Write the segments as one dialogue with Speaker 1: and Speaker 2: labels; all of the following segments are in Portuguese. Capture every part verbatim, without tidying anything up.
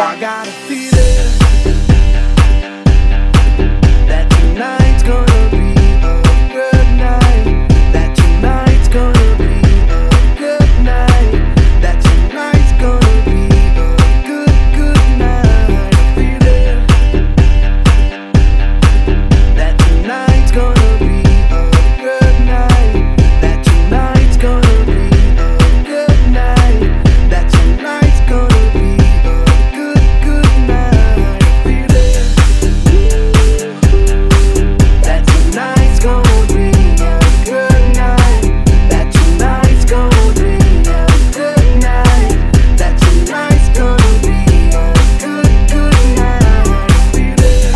Speaker 1: I got a feeling that tonight's gonna be a good night. That tonight's gonna be a good night. That tonight's gonna be a good, good night. I feel it. That tonight's gonna be a good night. That tonight's gonna be a good night. That tonight's gonna be a good, good night. I feel it. That tonight's gonna be a good night. That tonight's gonna be a good night. That tonight's gonna be a good, good night. I feel it.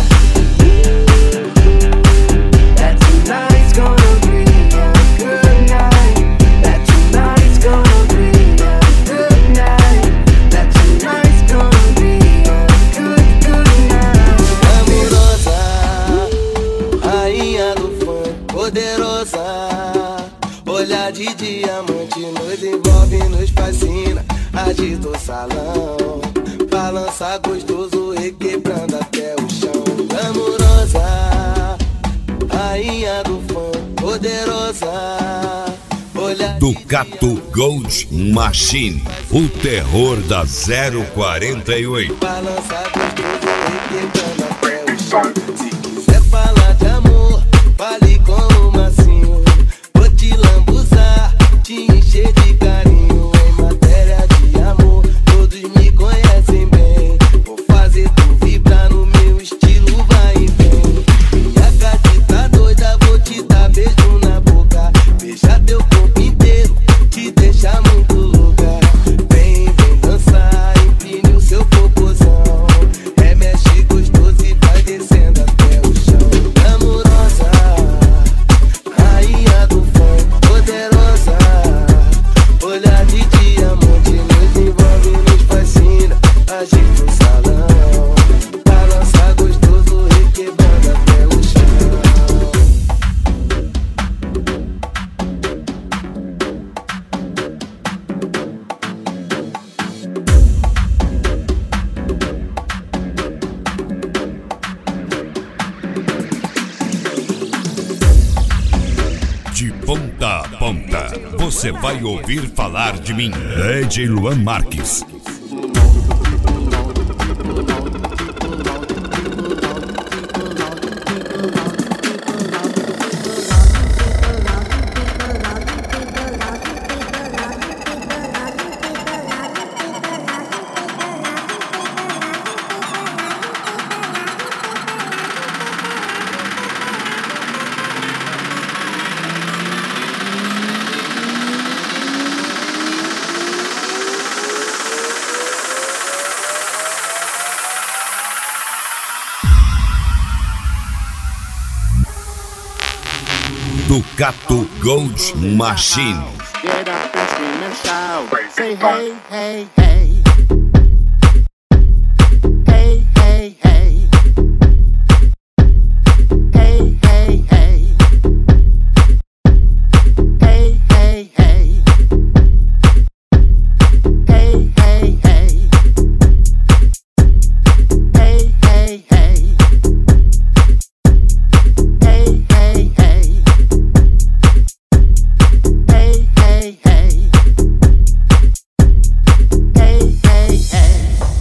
Speaker 1: That tonight's gonna be a good night. That tonight's gonna be a good night. That tonight's gonna be a good, good night.
Speaker 2: Amorosa, rainha do funk, poderosa. Olhar de diamante nos envolve, nos fascina. Agita o salão, balança gostoso, requebrando até o chão. Amorosa, rainha do funk, poderosa. Olhar
Speaker 3: Ducato Gold Machine, o terror da zero quarenta e oito.
Speaker 2: balança gostoso, requebrando até o chão. Se quiser falar de amor, fale com o macinho. Vou te lambuzar, te encher de carinho. Em matéria de amor, todos me conhecem bem. Vou fazer tu vibrar no meu estilo, vai e vem. Minha gatita doida, vou te dar beijo na boca. Beijar teu corpo inteiro, te deixar muito louca. Vem, vem dançar, empine o seu popozão. Remexe gostoso e vai descendo até o chão. Amorosa, rainha do funk, poderosa. Olhar de diamante nos envolve, nos fascina. Agita o salão, balança gostoso, requebrando até o chão.
Speaker 3: De ponta a ponta, você vai ouvir falar de mim. D J Luan Marques. Ducato Gold Machine.
Speaker 4: Get up and scream and shout. Say hey, hey, hey. Hey, hey, hey. Hey, hey, hey. Hey, hey, hey. Hey, hey, hey. Hey, hey, hey. Hey, hey, hey. Hey, hey, hey. Hey, hey, hey.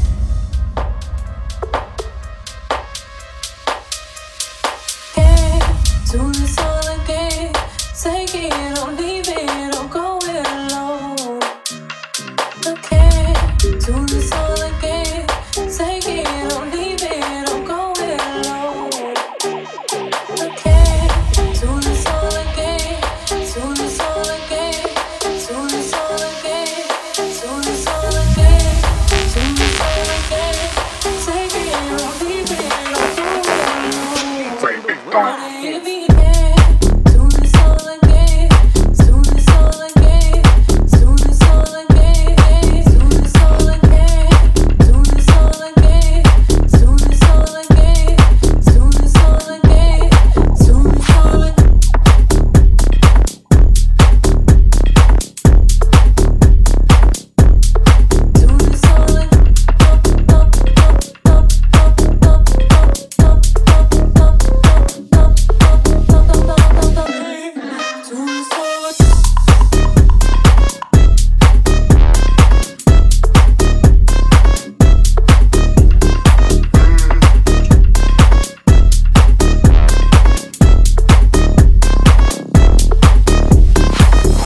Speaker 5: Get to this all again. Take it or leave it or go it alone. Okay, to this all again. Take it or leave it or go it alone. Okay, to this all again. To this all again. To this all again. To this all again. To this all again. Take it or leave it or go it alone. Wanna hear me?